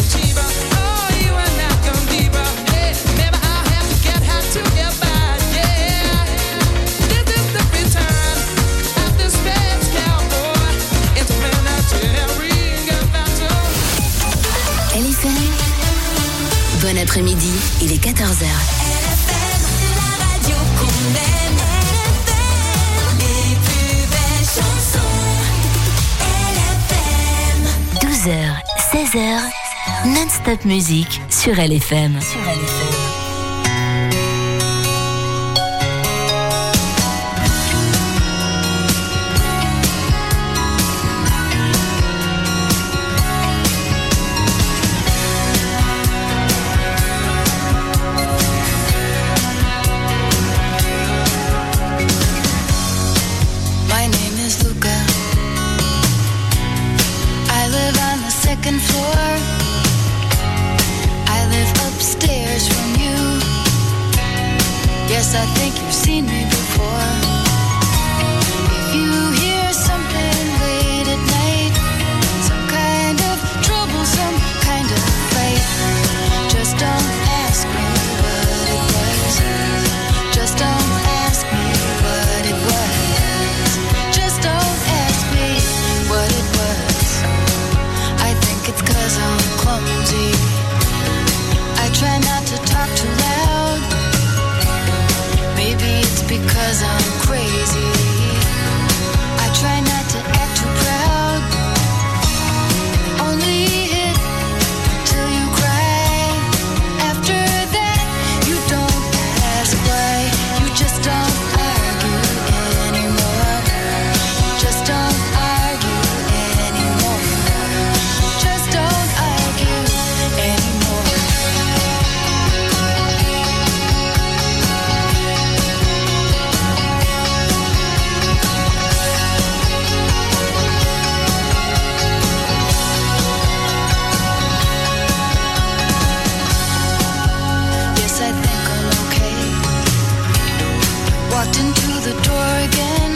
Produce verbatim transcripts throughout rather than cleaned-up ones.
Bon après-midi, il est quatorze heures. La radio qu'on aime, les plus belles chansons. L F M. douze heures, seize heures, non-stop musique sur L F M. Sur L F M. Second floor, I live upstairs from you. Yes, I think you've seen me before. If you hear something late at night, some kind of trouble, some kind of fight, just don't ask me what it was. Just don't ask me what it was. Just don't ask me what it was. It's 'cause I'm clumsy. I try not to talk too loud. Maybe it's because I'm crazy. I try not to act too proud. Only hit till you cry. After that, you don't ask why. You just don't argue anymore. Just don't argue anymore. Just don't argue anymore. Yes, I think I'm okay. Walked into the door again.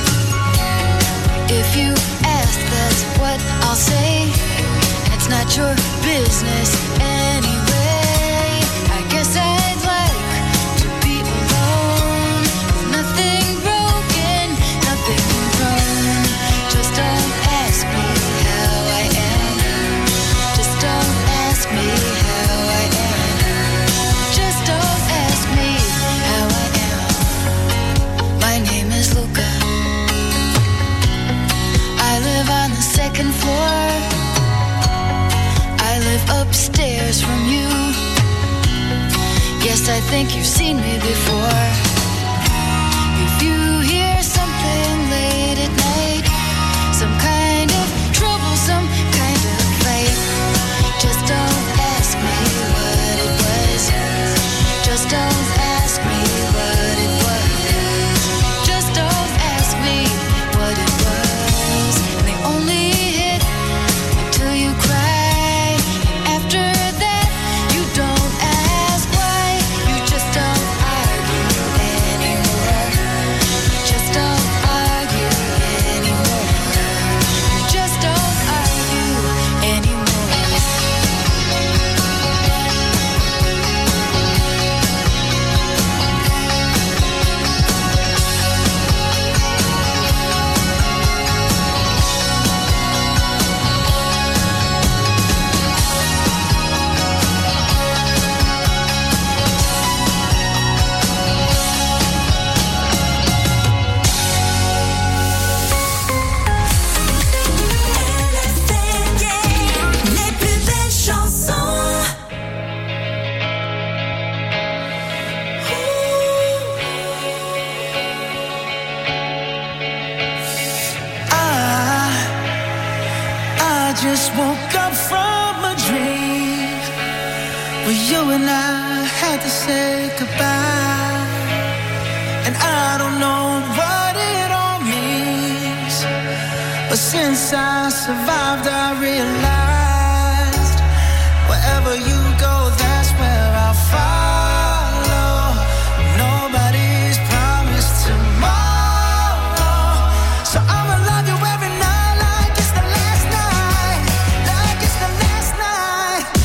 If you ask, that's what I'll say. It's not your business anyway. I guess I'd like to be alone. Nothing broken, nothing wrong. Just don't ask me how I am. Just don't ask me how I am. Just don't ask me how I am. My name is Luca. I live on the second floor. I live upstairs from you. Yes, I think you've seen me before. If you hear something late at night, some kind of trouble, some kind of fight, just don't ask me what it was. Just don't ask me what it was. Just don't ask me what it was. And they only hit until you cry. After that, you don't ask why. You just don't argue anymore. Just don't argue anymore. You just don't argue anymore. Les plus belles chansons. I, I just woke up from a dream where you and I had to say goodbye. And I don't know what it all means, but since I survived, I realized wherever you go, that's where I'll follow. Nobody's promised tomorrow, so I'ma love you every night like it's the last night, like it's the last night.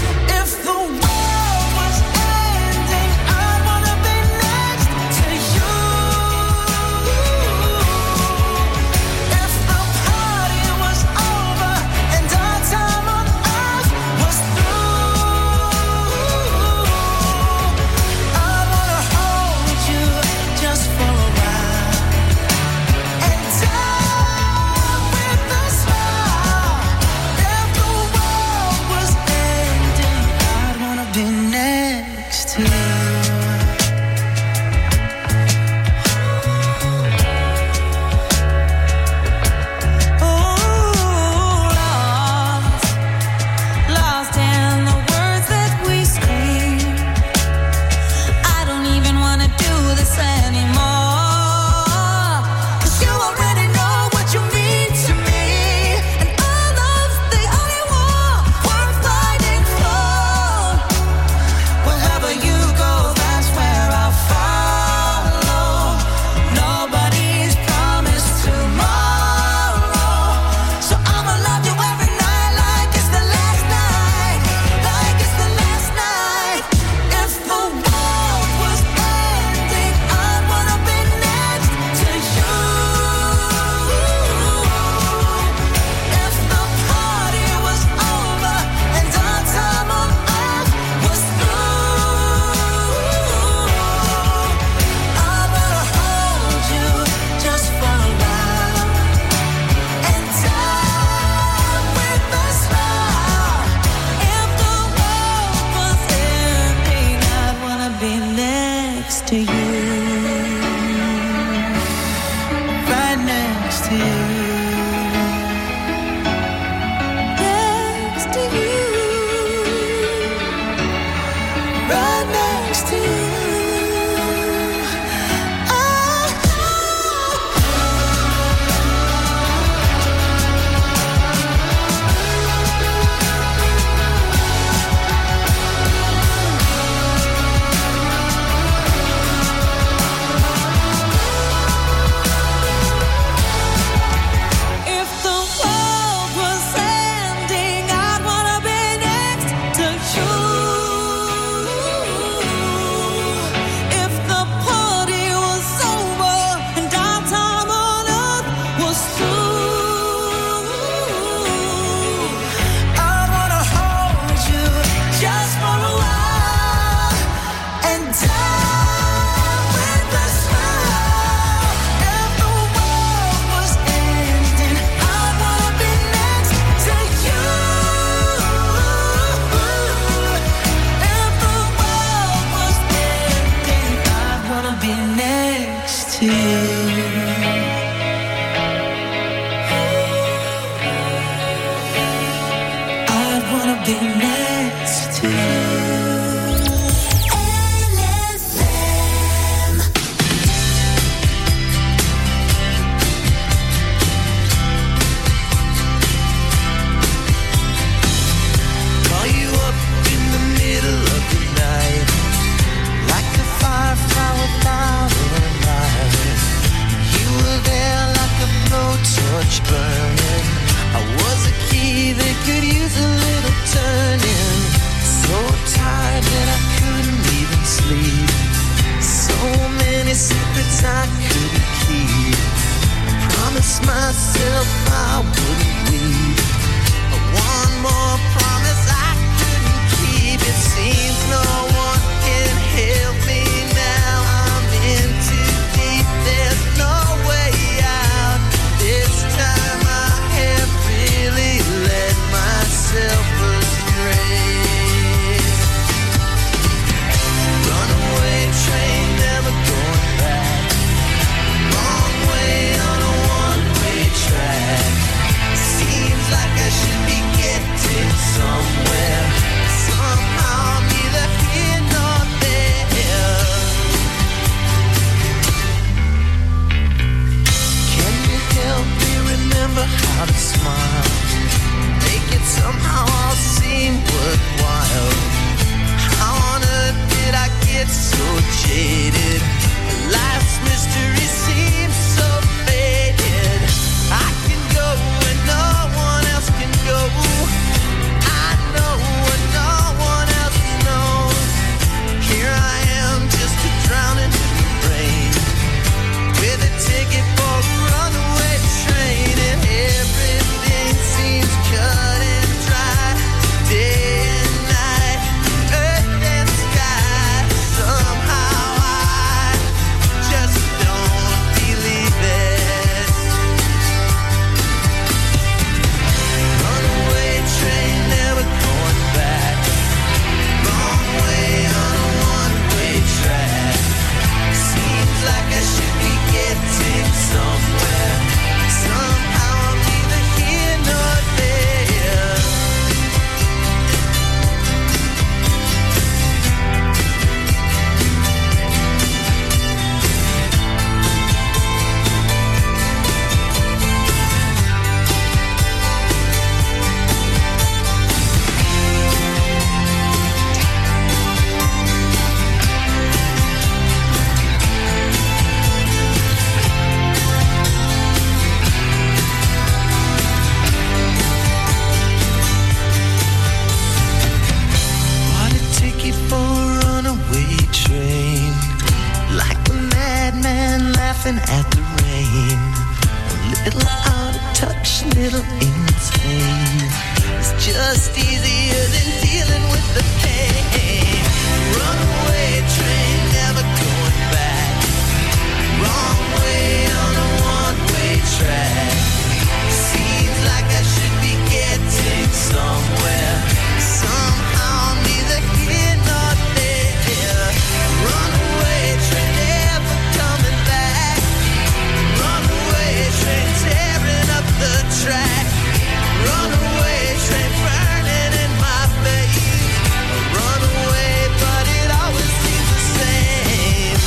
laughing at the rain. A little out of touch, a little insane. It's just easier than dealing with the pain. Runaway train, never going back. Wrong way on a one-way track. Seems like I should be getting somewhere. Somehow neither here nor there. Runaway train, never coming back. Runaway train, tearing up the track. Runaway train, burning in my face. Runaway, but it always seems the same.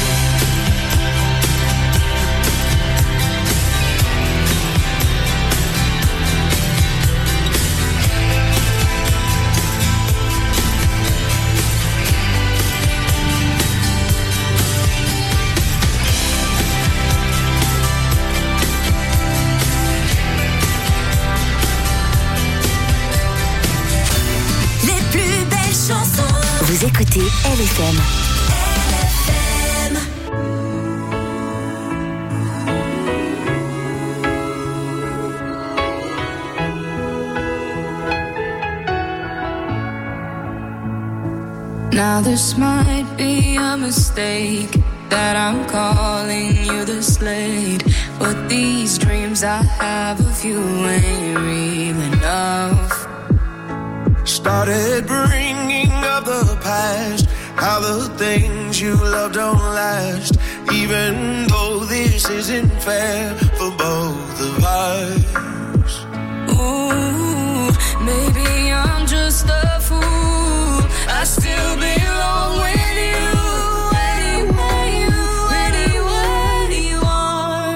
Vous écoutez L F M. Now this might be a mistake that I'm calling you this late, but these dreams I have of you ain't real enough. Started bringing up the past, how the things you love don't last, even though this isn't fair for both of us. Ooh, maybe I'm just a fool. I still belong with you, anywhere you, anywhere you are.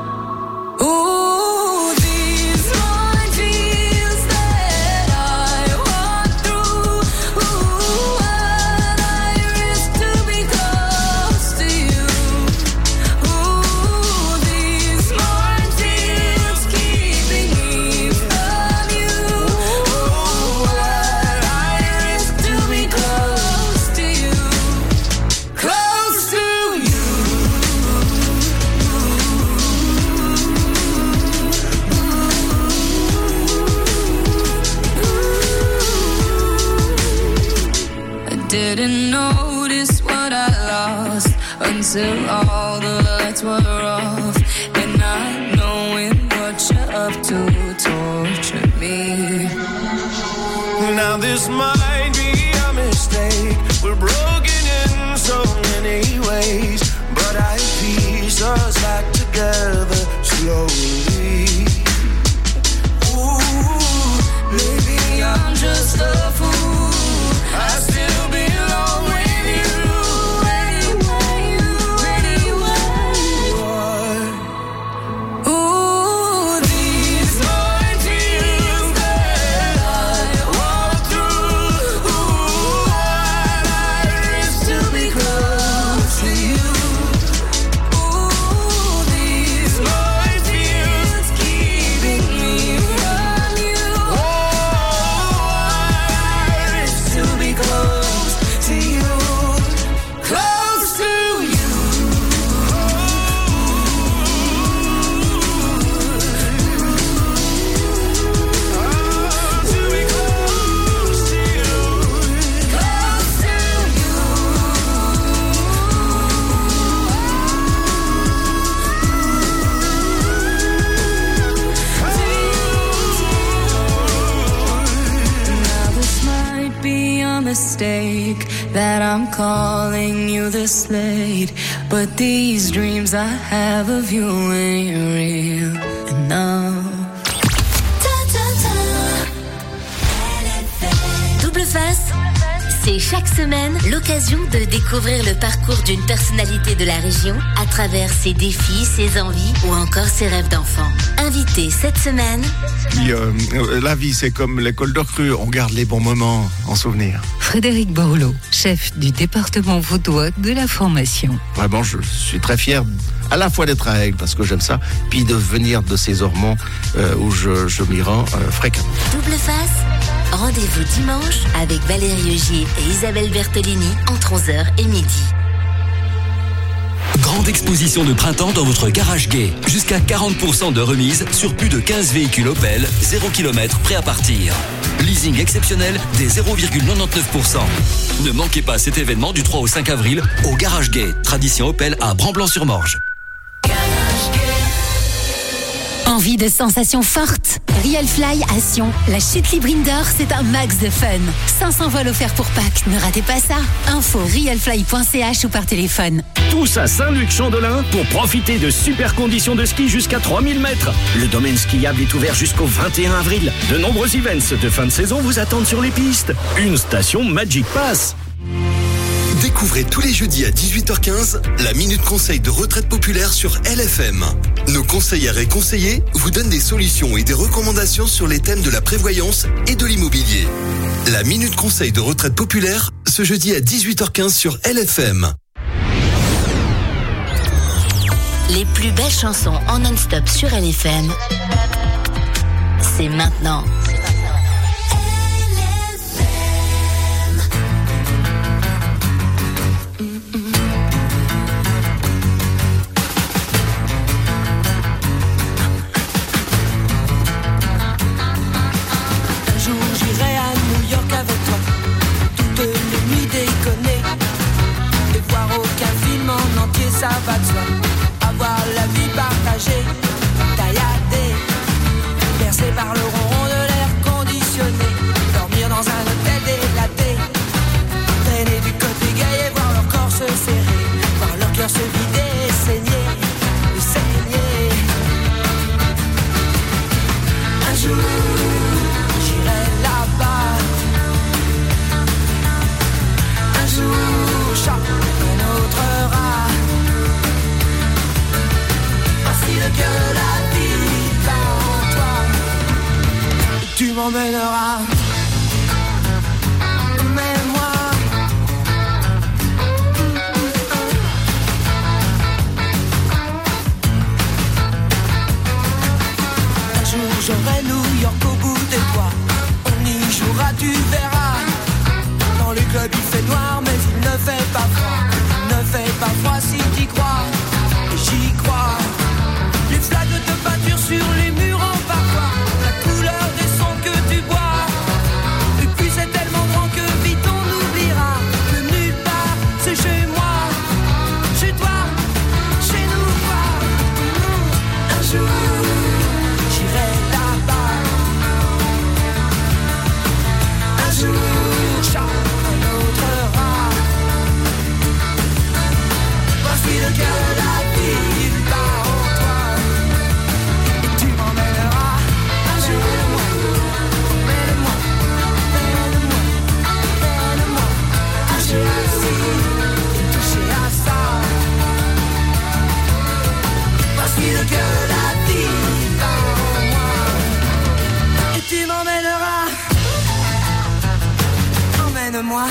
Ooh, these minefields that I walk through. Ooh, what I risk to be close to you. Ooh, these minefields keeping me from you. Ooh, what I risk to be close to you, close to you. I didn't notice what I lost until all the lights were off, and not knowing what you're up to tortured me. Now this might be a mistake, we're broken in so many ways, but I piece us back together slowly. Ooh, maybe I'm just a fool. I still belong with you, anywhere you, anywhere you are. Ooh, these minefields that I walk through. Ooh, what I risk to be close to you. Ooh, these minefields keeping me from you. Oh, I risk to be close to you, close to you. To be close to you. Close to you. Now this might be a mistake that I'm calling you this late, but these dreams I have of you ain't real enough. Double face, c'est chaque semaine l'occasion de découvrir le parcours d'une personnalité de la région à travers ses défis, ses envies ou encore ses rêves d'enfant. Invité cette semaine, Puis, euh, euh, la vie, c'est comme l'école de recrue, on garde les bons moments en souvenir. Frédéric Borloo, chef du département vaudois de la formation. Vraiment, je suis très fier à la fois d'être à Aigle, parce que j'aime ça, puis de venir de ces Ormonts euh, où je, je m'y rends euh, fréquemment. double face. Rendez-vous dimanche avec Valérie Augier et Isabelle Bertolini entre onze heures et midi. Grand grande exposition de printemps dans votre garage gay. Jusqu'à quarante pour cent de remise sur plus de quinze véhicules Opel, zéro kilomètre prêts à partir. Leasing exceptionnel des zéro virgule quatre-vingt-dix-neuf pour cent. Ne manquez pas cet événement du trois au cinq avril au garage gay. Tradition Opel à Bramblans-sur-Morge. Envie de sensations fortes? Real Fly à Sion. La chute libre indoor, c'est un max de fun. cinq cents vols offerts pour Pâques, ne ratez pas ça. Info realfly point c h ou par téléphone. Tous à Saint-Luc-Chandelin pour profiter de super conditions de ski jusqu'à trois mille mètres. Le domaine skiable est ouvert jusqu'au vingt et un avril. De nombreux events de fin de saison vous attendent sur les pistes. Une station Magic Pass. Découvrez tous les jeudis à dix-huit heures quinze la Minute Conseil de Retraite Populaire sur L F M. Nos conseillères et conseillers vous donnent des solutions et des recommandations sur les thèmes de la prévoyance et de l'immobilier. La Minute Conseil de Retraite Populaire, ce jeudi à dix-huit heures quinze sur L F M. Les plus belles chansons en non-stop sur L F M, c'est maintenant. Ça va de soi, avoir la vie partagée, tailladée, bercée par le ronron de l'air conditionné, dormir dans un hôtel délaté, traîner du côté gay et voir leur corps se serrer, voir leur cœur se vider et saigner, et saigner. Un jour, j'irai là-bas, un jour, chat, un autre rat. Que la vie va en toi, tu m'emmèneras, emmène-moi. Un jour j'aurai New York au bout des doigts, on y jouera, tu verras. Dans les clubs il fait noir mais il ne fait pas froid, il ne fait pas froid si t'y crois, et j'y crois. Les flaques de peinture sur les murs en parfois, la couleur des sons que tu bois. Et puis c'est tellement grand que vite on oubliera que nulle part c'est chez moi, chez toi, chez nous quoi. Un jour j'irai là-bas, un jour chat, un autre rat. Voici le cœur de la vie part. Que la vie va en moi, et tu m'emmèneras, emmène-moi.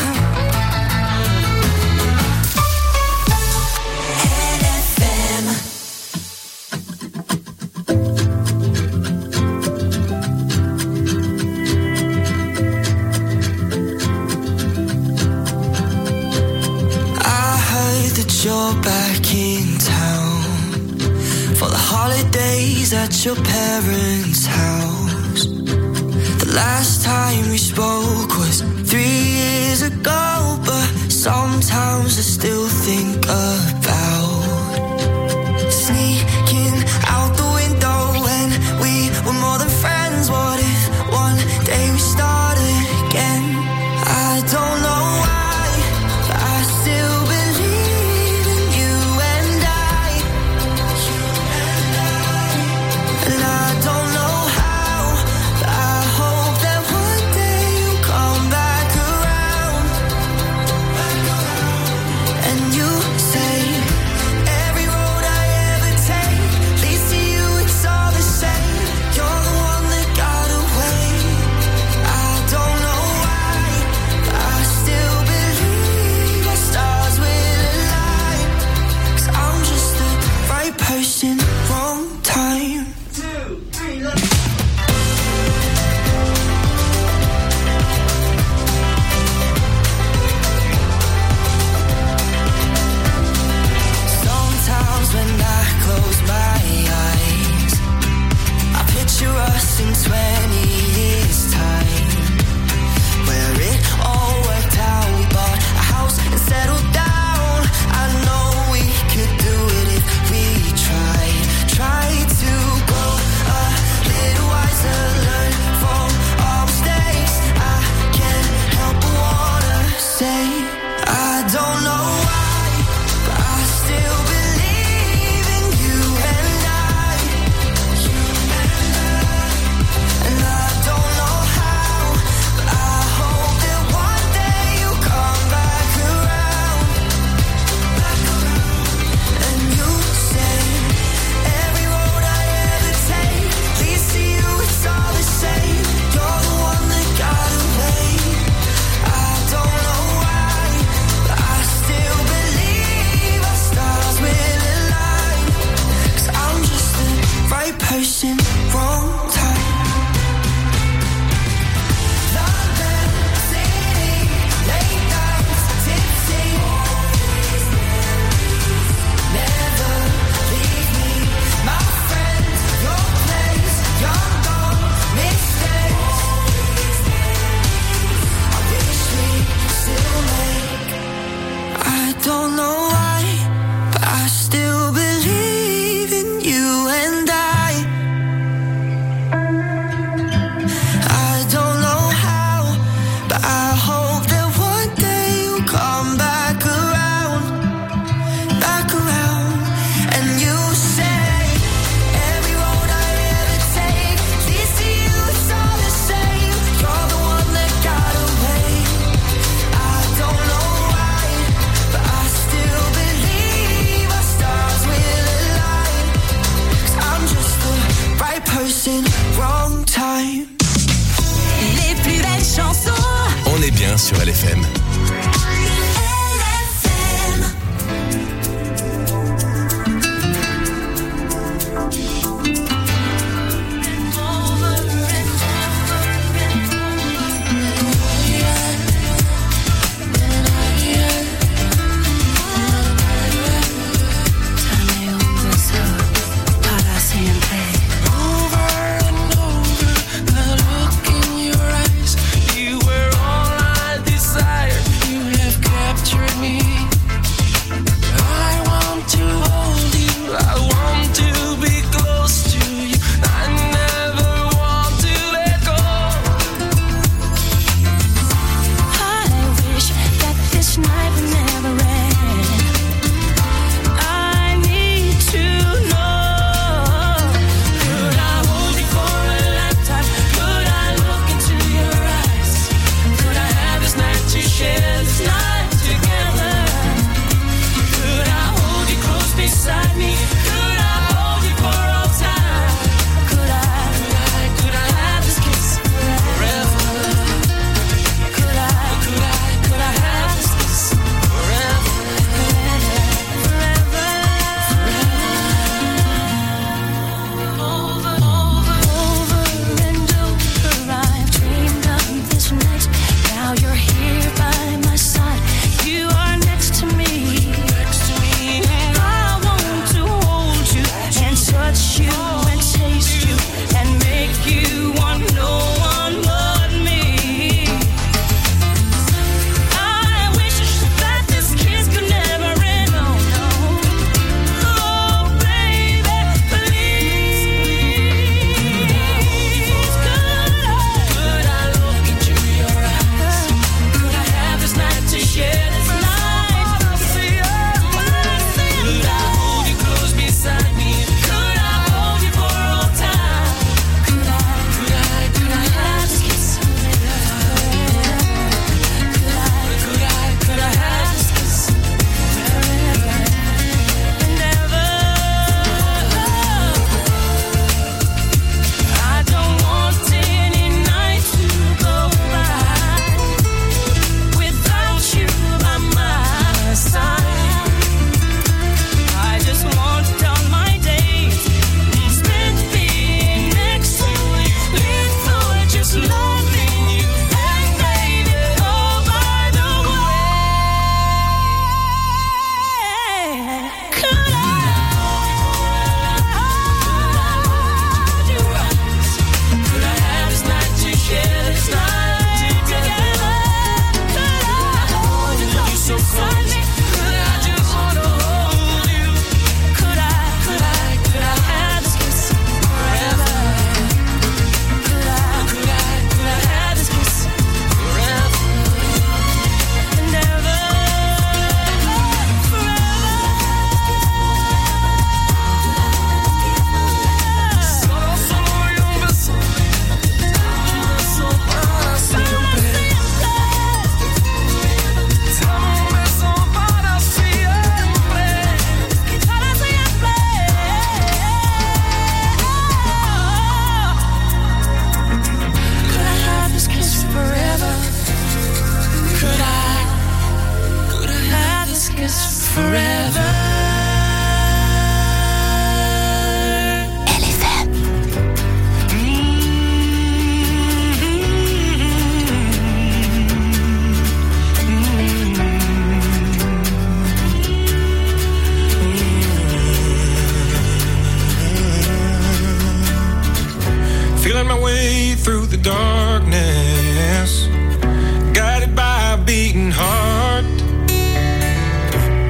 L F M. I heard that you're back in town for the holidays at your parents' house. The last time we spoke was three years ago, but sometimes I still think about sneaking out the window when we were more than friends. What if one day we started again? I don't know why, but I still believe in you and I. And I don't know how, but I hope that one day you'll come back. don't know why, but I still believe in you and I. I don't know how, but I hope that one day you'll come back around, back around. And you say every road I ever take leads to you, it's all the same. You're the one that got away. I don't know why, but I still believe our stars will align. 'Cause I'm just the right person, wrong time. Les plus belles chansons. On est bien sur L F M. You were all I desired. You have captured me. I want to hold you. I want to be close to you. I never want to let go. I wish that this night would never end. I need to know. Could I hold you for a lifetime? Could I look into your eyes? Could I have this night to share this night together? Could I hold you close beside me? Could I hold you for all time? Could I, could I, could I have this kiss forever? Could I, could I, could I have this kiss forever? Forever, Over, over, over and over. I've dreamed of this night. Now you're here by my side. You are next to me. next to me. I want to hold you and touch you and taste you and make you want no one but me. I wish that this kiss could never end. Oh no, oh baby, please. Could I look into your eyes? Could I have this night to share this night? Could I hold you close beside me? Could I hold you for all time? Could I, could I, could I have this kiss? Could I, could I, could I have this kiss? And ever. I don't want any night to go by without you by my side. I just want all my days spent being next to you, live for just loving you. And baby, oh by the way, could I hold you? Could I have this night to share this night together? Could I hold you close beside me? Could I just wanna hold you? Could I, could I, could I have this kiss forever? Could I, Could I, could I have this kiss forever? and ever, Solo, solo y un beso. Un beso para siempre. Dame un beso para siempre. para siempre. Could I have this kiss forever? Could I, could I have this kiss forever? L F M. Feeling my way through the darkness, guided by a beating heart.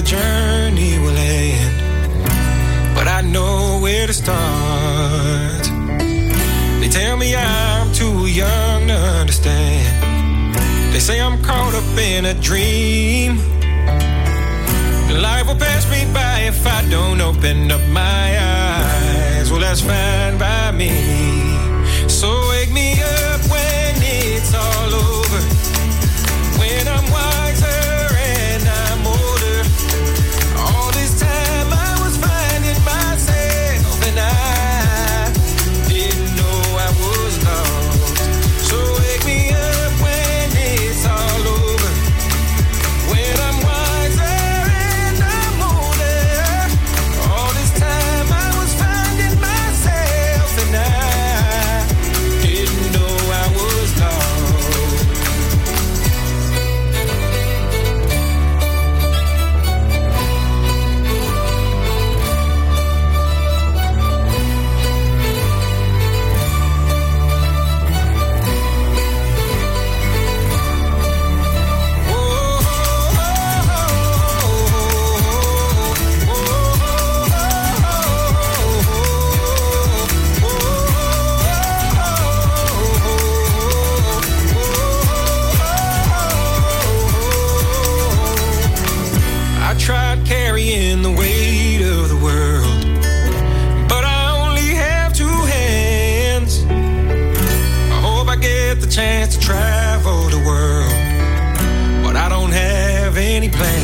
journey will end, but I know where to start. They tell me I'm too young to understand. They say I'm caught up in a dream. Life will pass me by if I don't open up my eyes. Well, that's fine by me. So wake me up when it's all over, when I'm wiser and I'm older. All this time I was finding myself and I didn't know I was lost. So wake me up when it's all over, when I'm wiser and I'm older. All this time I was finding myself and I didn't know I was lost. I tried carrying the weight of the world, but I only have two hands. I hope I get the chance to travel the world, but I don't have any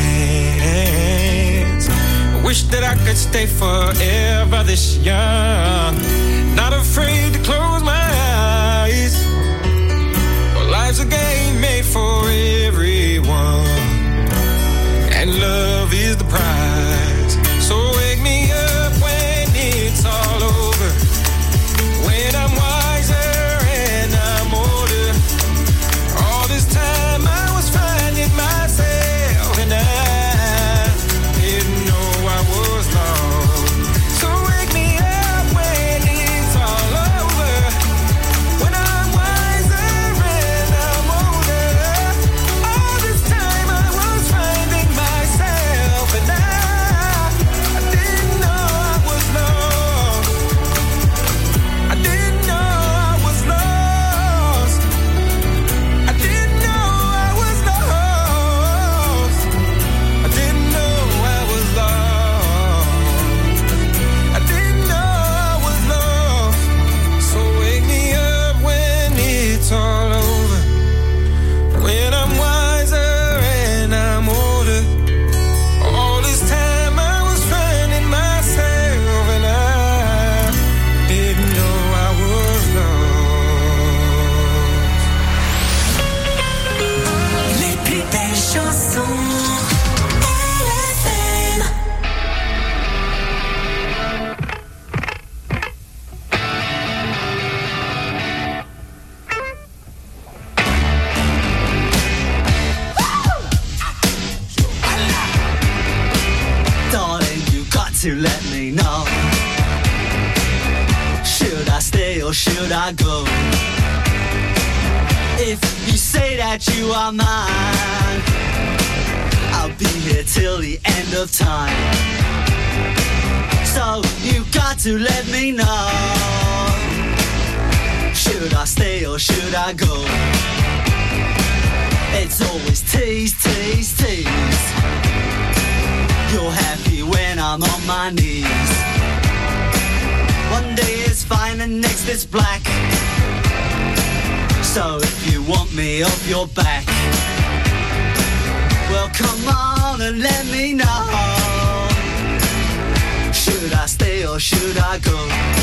plans. I wish that I could stay forever this young, not afraid to close my eyes. Well, life's a game made for everyone, and love is the prize. So wake me up when it's all over, when I'm wiser and I'm older. All this time I was finding myself and I didn't know I was lost. So wake me up when it's all over, when I'm wiser and I'm older. All this time I was finding myself and I, I didn't know I was lost. I didn't know I was lost. I didn't know I was lost. I didn't know I was lost. I didn't know I was lost. So wake me up when it's all over, when I'm wiser and I'm older. All this time I was finding myself and I didn't know I was lost. Les plus belles chansons. L F M. Darling, you got to let me know. Should I stay or should I go? If you say that you are mine, I'll be here till the end of time. So you got to let me know. Should I stay or should I go? It's always tease, tease, tease. You're happy when I'm on my knees. One day it's fine and next it's black. So if you want me off your back, well come on and let me know. Should I stay or should I go?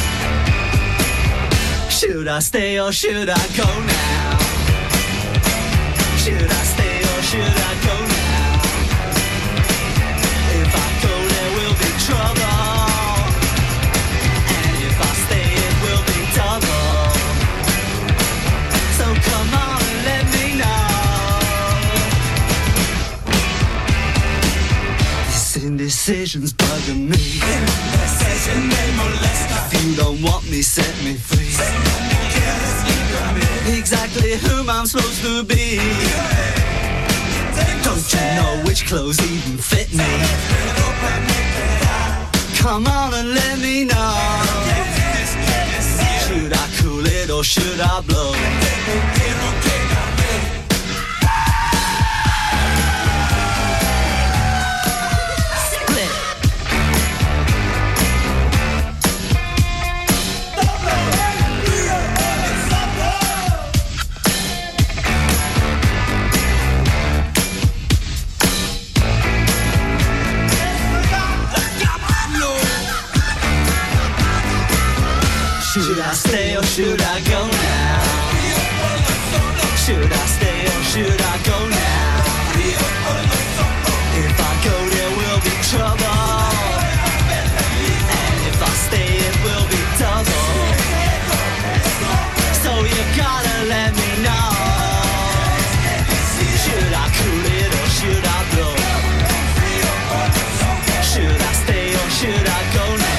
Should I stay or should I go now? Should I stay or should I go now? If I go there will be trouble, and if I stay it will be double. So come on and let me know. This indecision's bugging me. Indecision may molest us. If you don't want me, set me free. Exactly whom I'm supposed to be. Don't you know which clothes even fit me. Come on and let me know. Should I cool it or should I blow? Should I stay or should I go now? Should I stay or should I go now? If I go there will be trouble, and if I stay it will be double. So you gotta let me know. Should I cool it or should I blow? Should I stay or should I go now?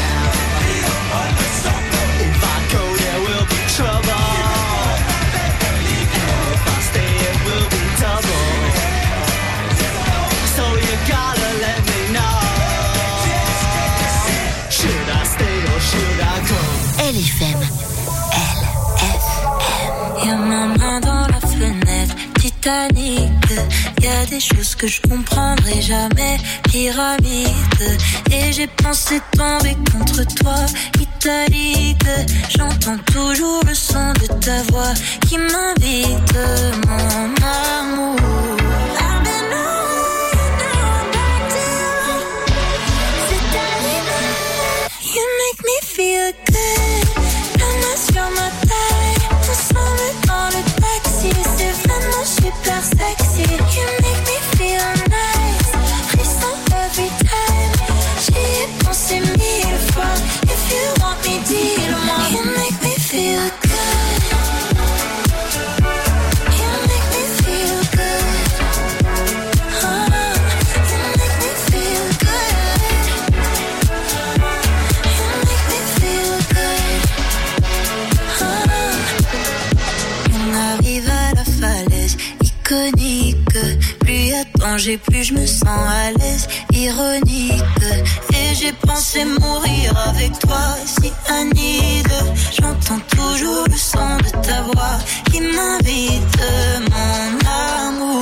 L F M. L F M. Y'a ma main dans la fenêtre, Titanic. Y'a des choses que je comprendrai jamais, pyramide. Et j'ai pensé tomber contre toi, italique. J'entends toujours le son de ta voix qui m'invite, mon amour. Feel good, la main sur ma taille, ensemble dans le taxi, c'est vraiment super sexy. You make me feel nice, frisson every time. J'y ai pensé mille fois, if you want me, dis-le-moi. You make me feel good. Plus y'a de danger, plus je me sens à l'aise, ironique. Et j'ai pensé mourir avec toi, si Anide. J'entends toujours le son de ta voix qui m'invite, mon amour.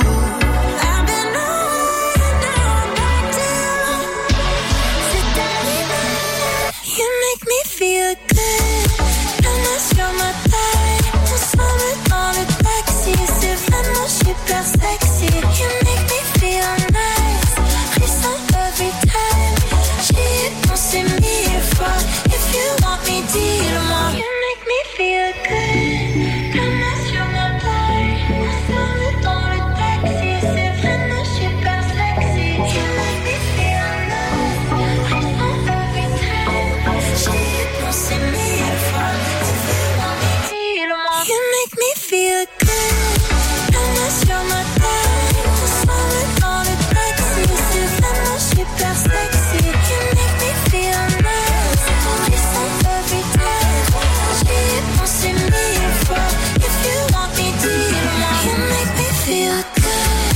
You make me feel good, la main sur ma taille, ensemble dans le taxi, c'est vraiment super sexy. You make me feel nice, frisson every time. J'y ai pensé mille fois, if you want me, dis-le-moi. You make me feel good, la main sur ma taille, ensemble dans le taxi, c'est vraiment super sexy. You make me feel nice, frisson every time. J'y ai pensé mille fois, if you want me, dis-le-moi. You make me feel good, la main sur ma taille, ensemble dans le taxi, c'est vraiment super sexy. You make me feel nice, frisson every time. J'y ai pensé mille fois, if you want me, dis-le-moi. You make me feel good.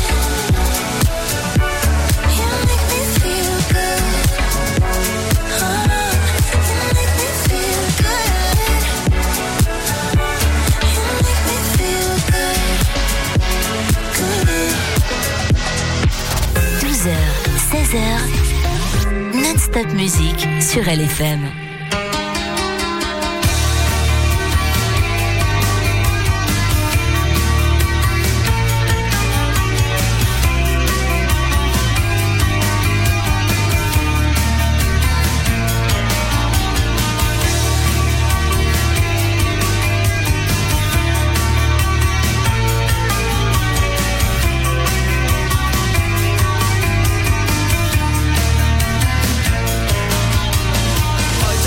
You make me feel good. Oh, you make me feel good. You make me feel good. douze heures, seize heures, non-stop musique sur L F M. Heute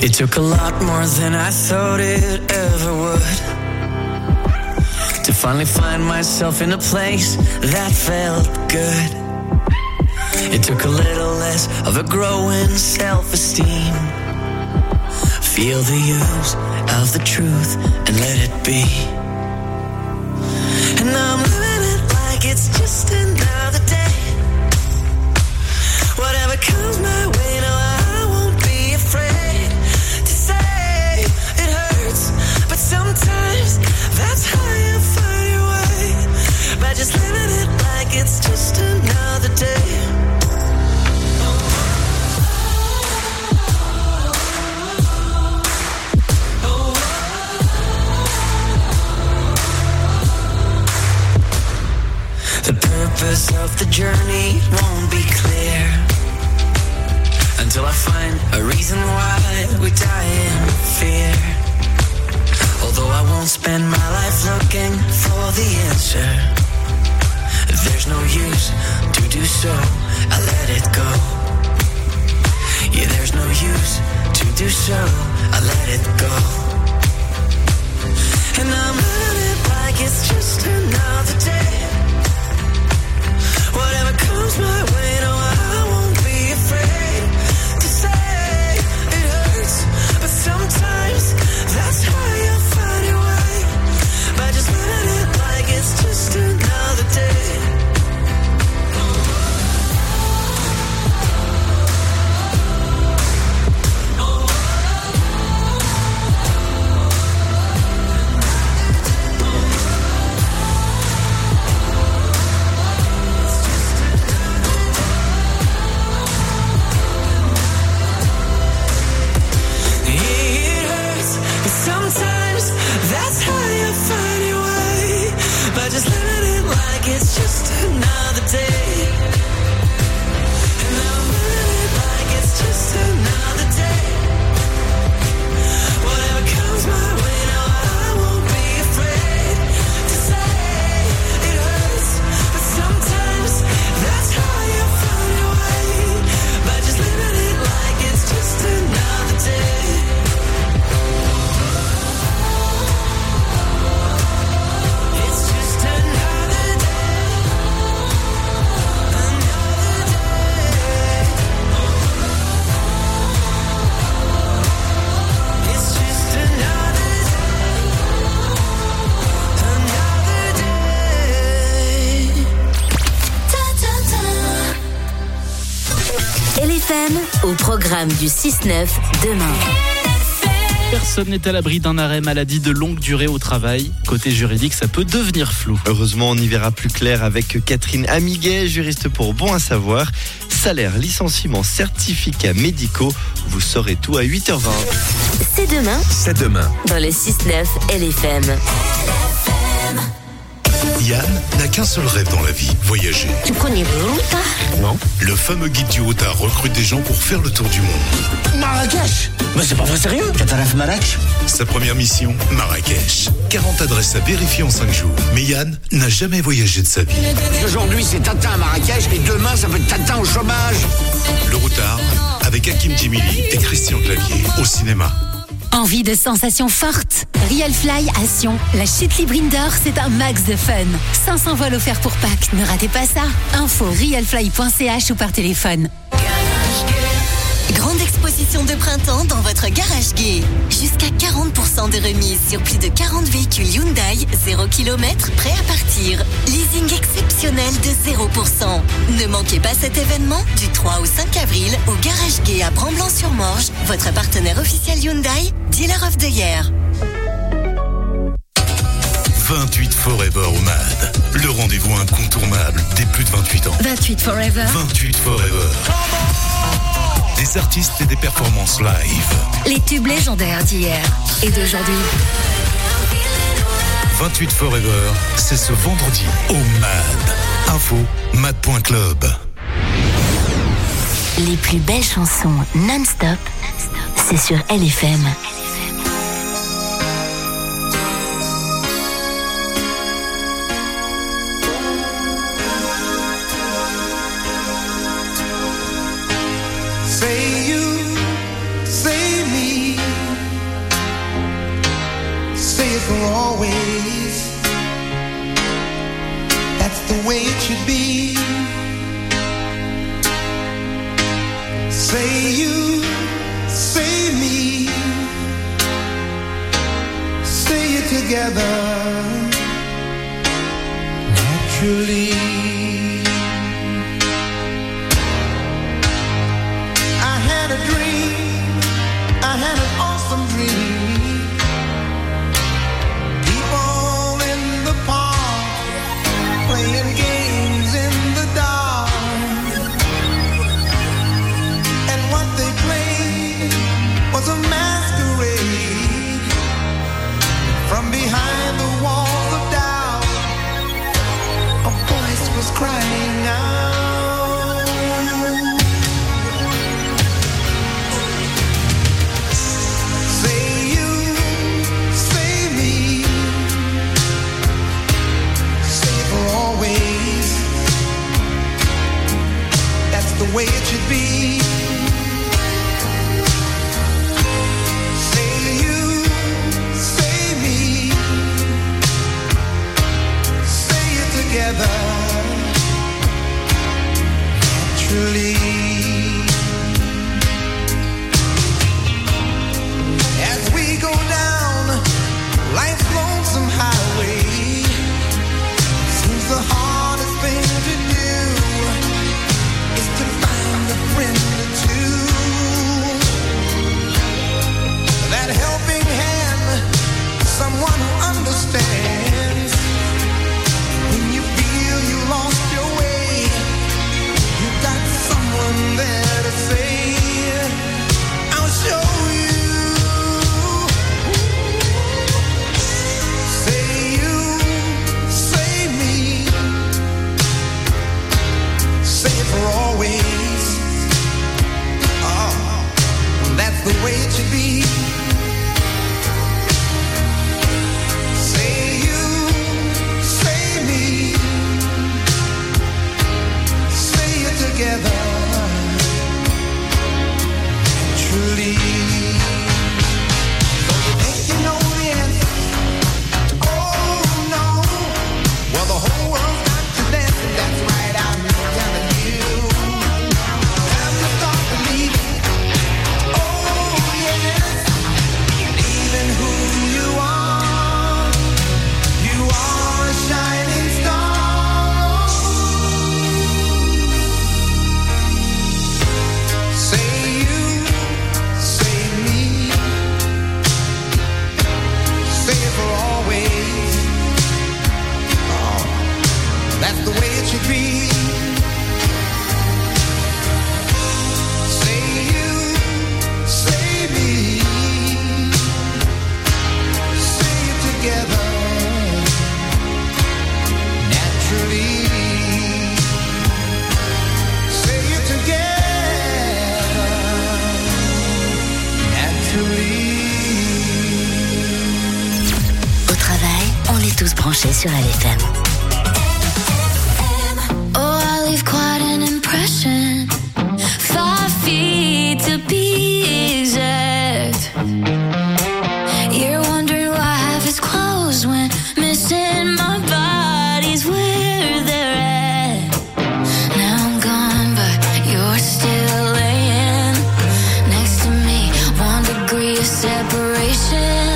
It took a lot more than I thought it ever would to finally find myself in a place that felt good. It took a little less of a growing self-esteem. Feel the use of the truth and let it be. And I'm living it like it's just another day. Whatever comes my way, no, I won't be afraid to say it hurts. But sometimes that's how you find your way, by just living it like it's just another day. The purpose of the journey won't be clear until I find a reason why we die in fear. Although I won't spend my life looking for the answer, there's no use to do so, I let it go. Yeah, there's no use to do so, I let it go. And I'm living it like it's just another day. Whatever comes my way, no, I won't be afraid to say it hurts. But sometimes that's how you find your way, by just living it like it's just another day. Sometimes that's how you find your way, by just living it like it's just another day. And I'm living it like it's just another day. Whatever comes my way, no, I won't be afraid to say it hurts. But sometimes that's how you find your way, by just living it like it's just another day. L F M au programme du six neuf demain. Personne n'est à l'abri d'un arrêt maladie de longue durée au travail. Côté juridique, ça peut devenir flou. Heureusement, on y verra plus clair avec Catherine Amiguet, juriste pour Bon à savoir. Salaire, licenciement, certificats médicaux, vous saurez tout à huit heures vingt. C'est demain. C'est demain. Dans le six neuf L F M. Yann n'a qu'un seul rêve dans la vie, voyager. Tu connais le routard? Non. Le fameux guide du routard recrute des gens pour faire le tour du monde. Marrakech? Mais c'est pas vrai sérieux? Qataraf Marrakech? Sa première mission, Marrakech. quarante adresses à vérifier en cinq jours. Mais Yann n'a jamais voyagé de sa vie. Aujourd'hui c'est Tintin à Marrakech et demain ça peut être Tintin au chômage. Le routard, avec Hakim Djimili et Christian Clavier, au cinéma. Envie de sensations fortes? Real Fly à Sion. La chute libre indoor, c'est un max de fun. cinq cents vols offerts pour Pâques, ne ratez pas ça. Info realfly point c h ou par téléphone. Grande exposition de printemps dans votre garage gay. Jusqu'à quarante pour cent de remise sur plus de quarante véhicules Hyundai, zéro kilomètre, prêts à partir. Leasing exceptionnel de zéro pour cent. Ne manquez pas cet événement du trois au cinq avril au garage gay à Bramblans-sur-Morge, votre partenaire officiel Hyundai, Dealer of the Year. vingt-huit Forever au M A D. Le rendez-vous incontournable des plus de vingt-huit ans. vingt-huit Forever. vingt-huit Forever. Des artistes et des performances live. Les tubes légendaires d'hier et d'aujourd'hui. vingt-huit Forever, c'est ce vendredi au M A D. Info, mad point club. Les plus belles chansons non-stop, c'est sur L F M. Say you, say me, for always. That's the way it should be. Say you, say me, say it together naturally. I had a dream, I had an awesome dream. People in the park playing games in the dark. What they played was a masquerade. From behind the walls of doubt, a voice was crying out. Say you, say me, say for always. That's the way it should be. Together, naturally. As we go down life's lonesome highway, seems the hardest thing to do is to find a friend or two. That helping hand, someone who understands. You lost your way. You got someone there to say, I'll show you. Say you, say me, say it for always. Oh, that's the way it should be. Say you, say me, together, truly. So you think you know the answer? Oh no. Well, the whole world's got to dance, and that's right, I'm telling you. Time to start believing. Oh yes, believe in who you are. You are a shining star. That's the way it should be. Say you, say me, say it together, naturally. Say it together, naturally. Au travail, on est tous branchés sur L F M. Quite an impression. Five feet to be exact. You're wondering why half is closed when missing my body's where they're at. Now I'm gone, but you're still laying next to me. One degree of separation.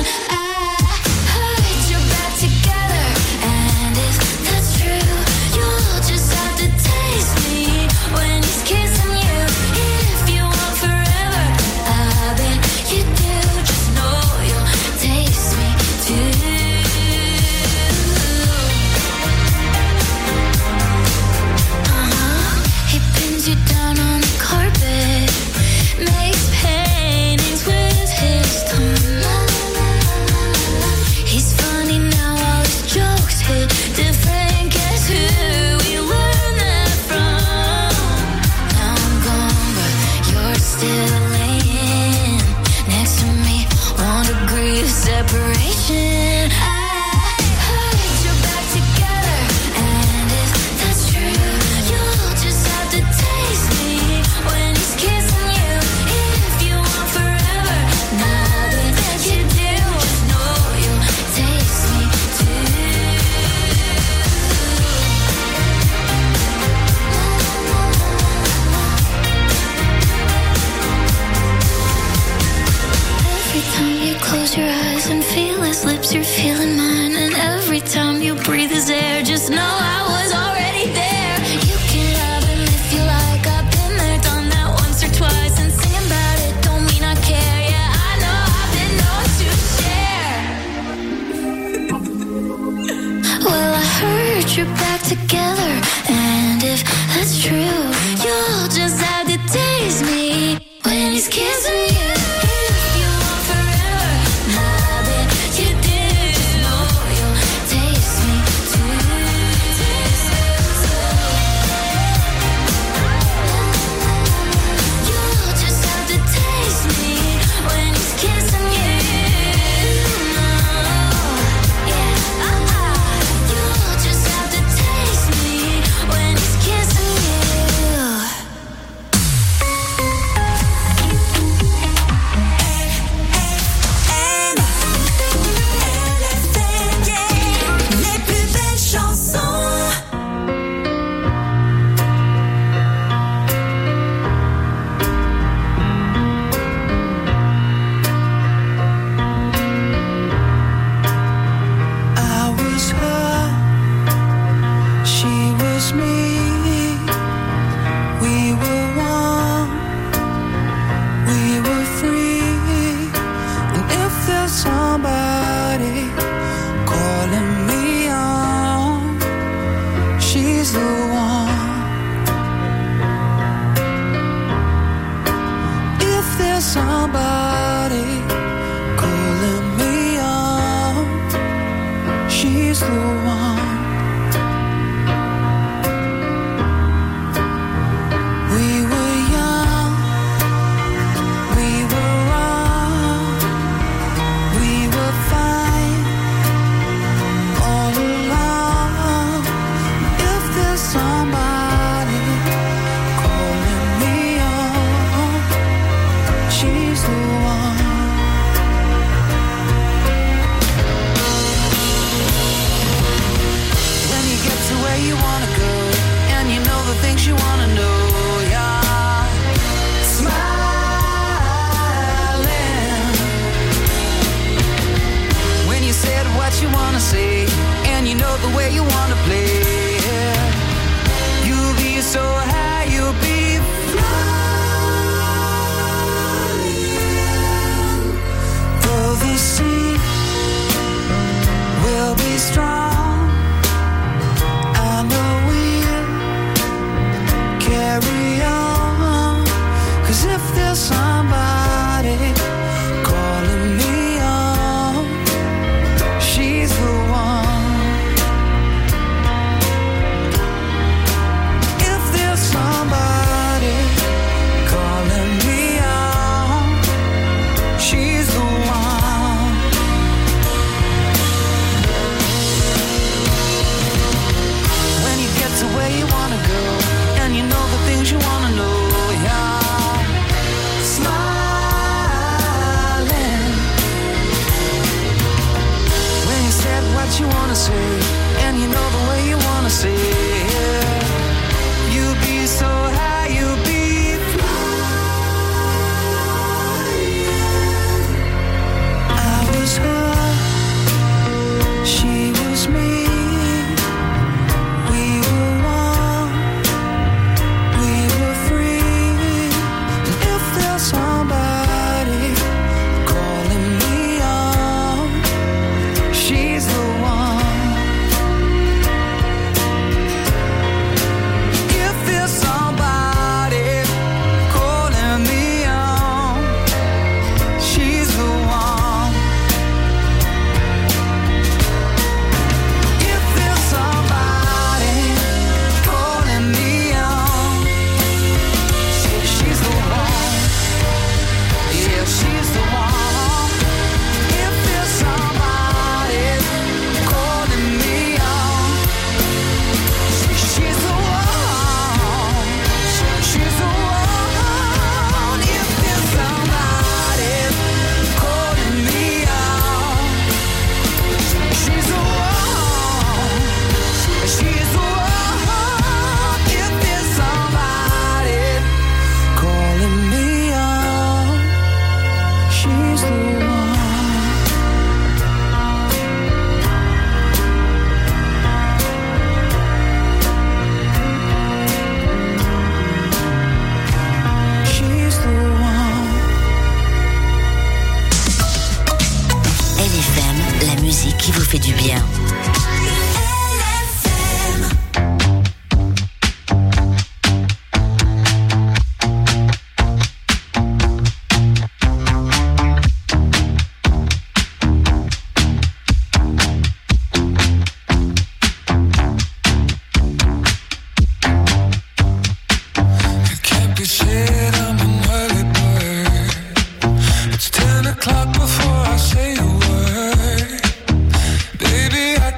Separation. I put you back together, and if that's true, you'll just have to taste me when he's kissing you. If you want forever, now that you do, just know you'll taste somebody calling me up, she's the one. We were young, we were wrong, we were fine all along. If there's somebody calling me up, she's the one. When you get to where you wanna go, and you know the things you wanna know, yeah. Smiling. When you said what you wanna say, and you know the way you wanna play, yeah. You'll be so high, you'll be flying. Though the sea will be strong, I know we'll carry on. 'Cause if there's somebody calling me up, she's the one. If there's somebody calling me up, she's the one. When you get to where you wanna go, and you know the things you wanna know, yeah. Smiling. When you said what you wanna say, and you know the way you wanna say, yeah. You'll be so high, you'll be flying. I was her, she was me. We were one, we were free. And if there's somebody calling me up, she's the one. If there's somebody calling me up, she's the one. If there's somebody calling me up, she's the one. Yeah, she's the one. If there's somebody calling me up, she's the one. She's the one. If there's somebody calling me up, she's the one. She's the one. If there's somebody calling me up, she's the one. She's the one. L F M, la musique qui vous fait du bien. Can't be shit, I'm an early bird. It's ten o'clock before I say a word. Baby, I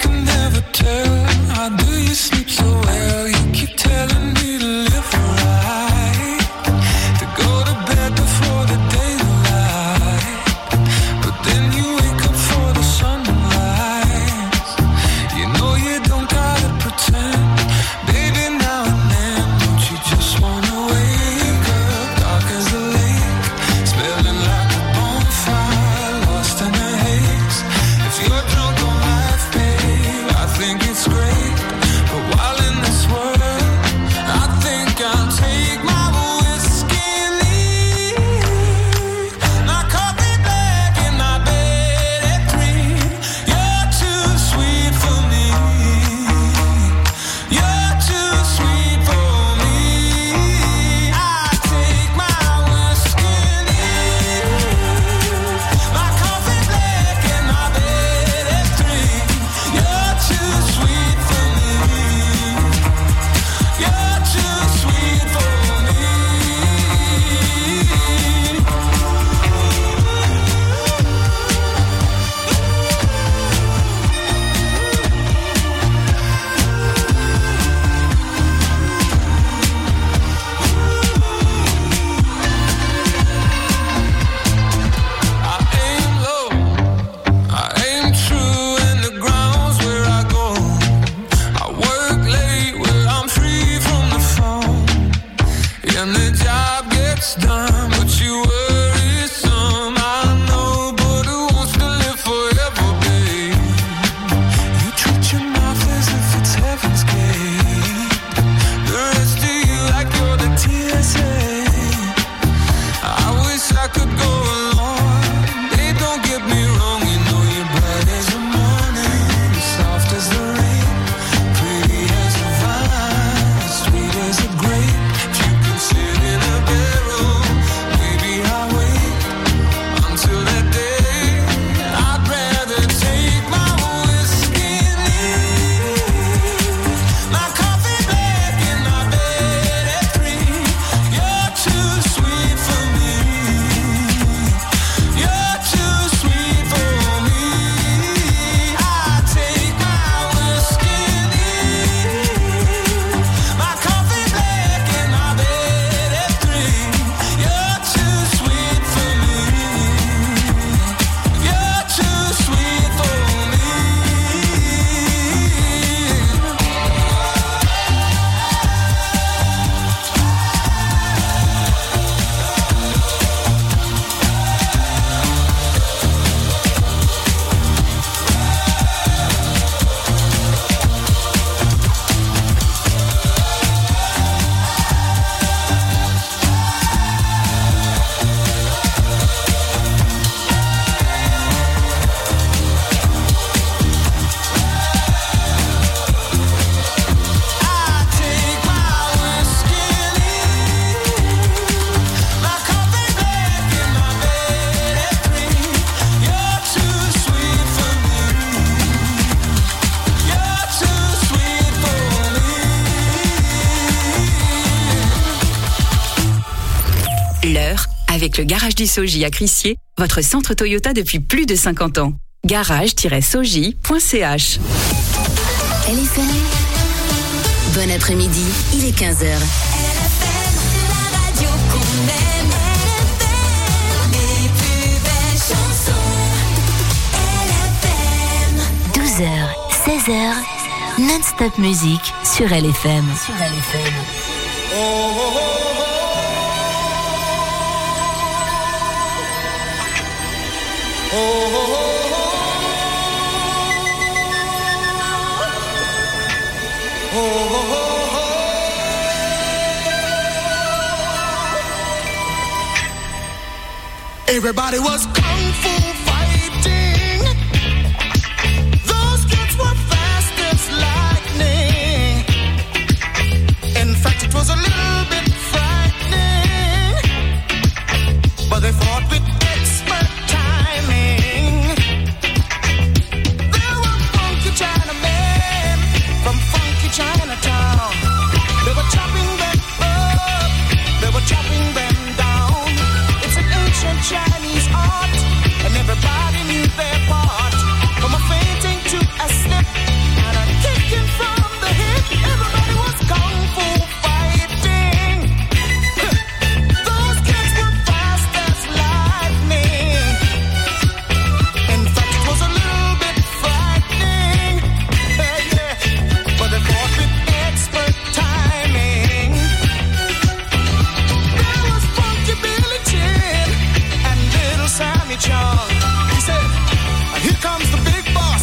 job gets done, but you worry some. I know, but who wants to live forever, babe? You treat your mouth as if it's heaven's gate. The rest of you like you're the T S A. I wish I could go along. Babe, don't get me wrong, you know you're bright as the morning, soft as the rain, pretty as a vine, sweet as a grape. If you could sit in a barrel, maybe I'll wait until that day. I'd rather take my whiskey and leave my coffee black in my bed at three. You're too sweet for me. You're too sweet for me. I take my whiskey and leave my coffee black in my bed at three. You're too sweet for me. You're too sweet for me. L'heure avec le Garage du Soji à Crissier, votre centre Toyota depuis plus de cinquante ans. garage tiret soji point c h. L F M. Bon après-midi, il est quinze heures. douze heures, seize heures, non-stop musique sur L F M. Sur L F M. Everybody was kung fu fighting. Those kids were fast as lightning. In fact, it was a little bit frightening, but they fought with expert timing. There were funky Chinamen from funky Chinatown. They were chopping them up, they were chopping them down. It's an ancient Chinese art, and everybody knew their part. From a fainting to a slip, and a kicking from the hip. Everybody was kung fu fighting. Those kids were fast as lightning. In fact, it was a little bit frightening. Yeah, yeah. But they fought with expert timing. There was funky Billy Chin and little Sammy Chung.